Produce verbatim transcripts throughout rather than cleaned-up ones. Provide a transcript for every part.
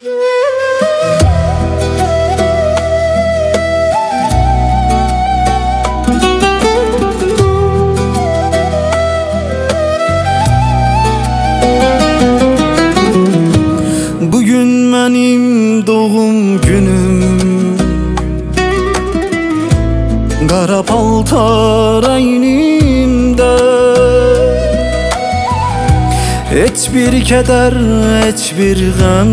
Bugün benim doğum günüm, qara paltar əynimdə, heç bir kədər, heç bir qəm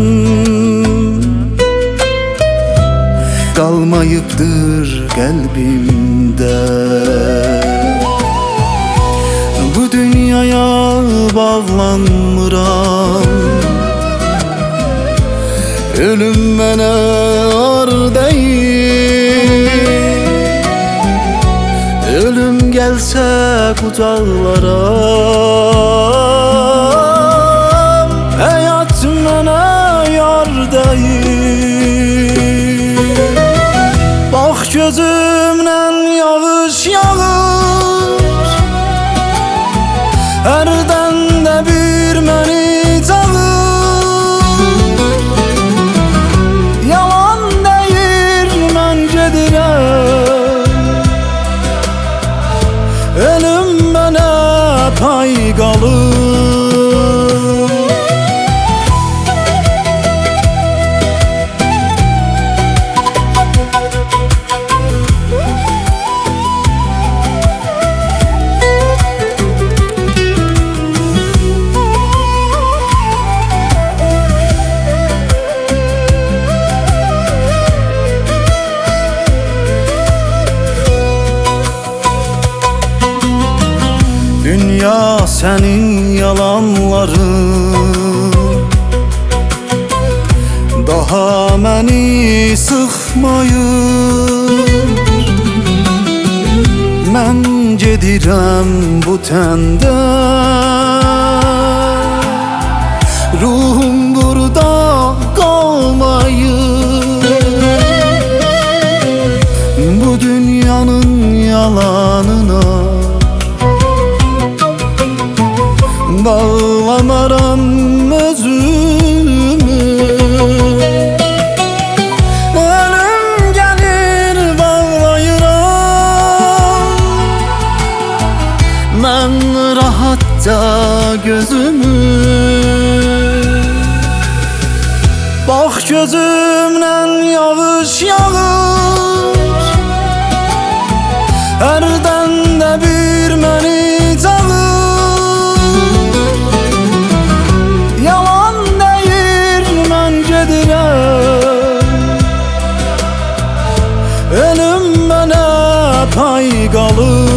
qalmayıbdır qəlbimdə. Bu dünyaya bağlanmıram, ölüm mənə ar deyil. Ölüm gəlsə qucaqlaram, həyat mənə yar deyil. Bax gözümdən yağış yağır, hərdən də bir məni çağır. Yalan deyir, mən gedirəm, ölüm mənə pay qalır. Dünya senin yalanların daha məni sıxmayır. Mən gedirəm bu təndə, ruhum burada qalmayır. Bu dünyanın yalanına bağlamaram özümü. Ölüm gelir bağlayıram, mən rahatca gözümü. Bax gözümdən yağış yağır, hərdən də bir məni çağır. Ölüm mənə pay qalır.